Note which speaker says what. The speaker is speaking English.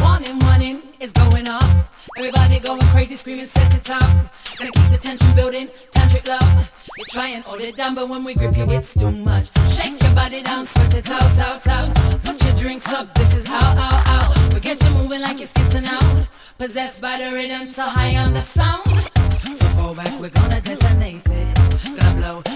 Speaker 1: warning is going off. Everybody going crazy, screaming, set it up. Gonna keep the tension building, tantric love. You try and hold it down, but when we grip you, it's too much. Shake your body down, sweat it out. Put your drinks up, this is how. We get you moving like you're skitzing out. Possessed by the rhythm, so high on the sound. So fall back, we're gonna detonate it. Gonna blow